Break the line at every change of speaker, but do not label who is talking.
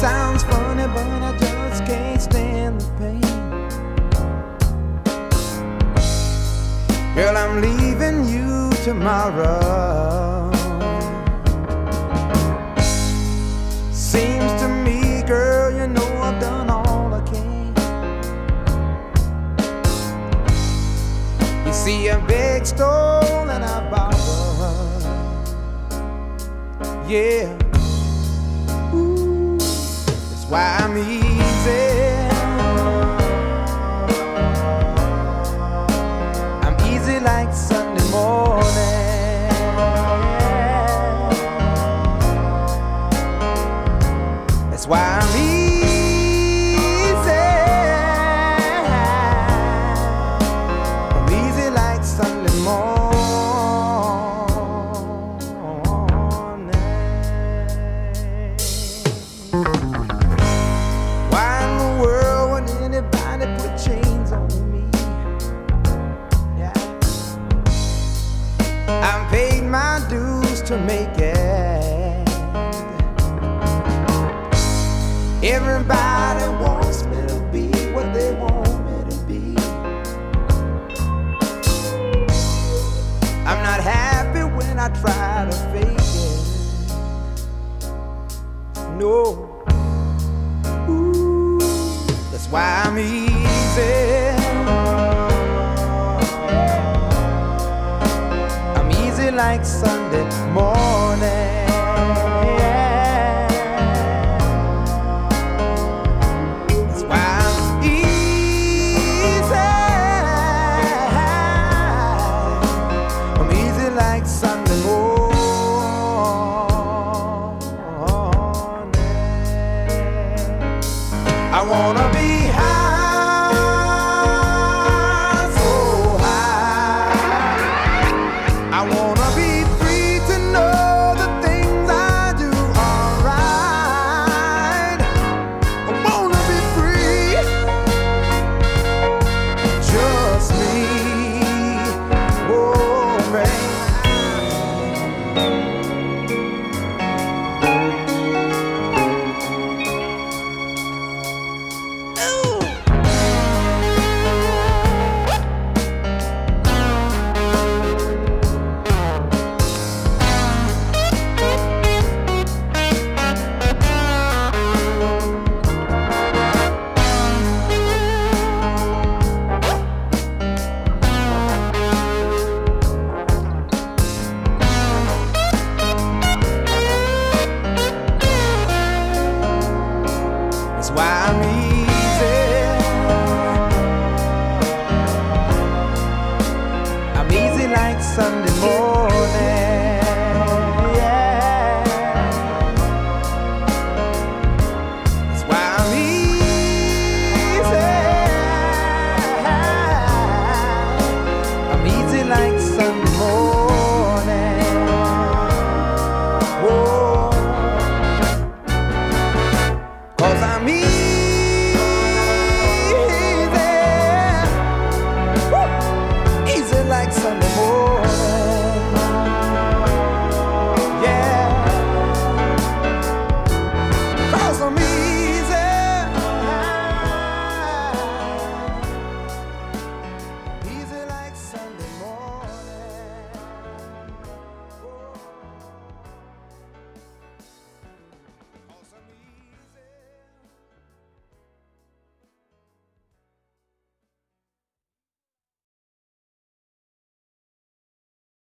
sounds funny, but I just can't stand the pain. Girl, I'm leaving you tomorrow. Seems to me, girl, you know I've done all I can. You see, I beg, stole, and I borrowed. Yeah. Ooh, that's why I'm easy. I'm easy like Sunday morning. That's why I'm easy. I'm easy like Sunday morning. Why in the world would anybody put chains on me? Yeah. I've paid my dues to make it. Everybody wants me to be what they want me to be. I'm not happy when I try to fake it. No. Ooh, that's why I'm easy. I'm easy like Sunday morning. Sunday morning. I wanna be high, so high. I wanna be free to know the things I do are right. I wanna be free, just me. Oh, man. That's why I'm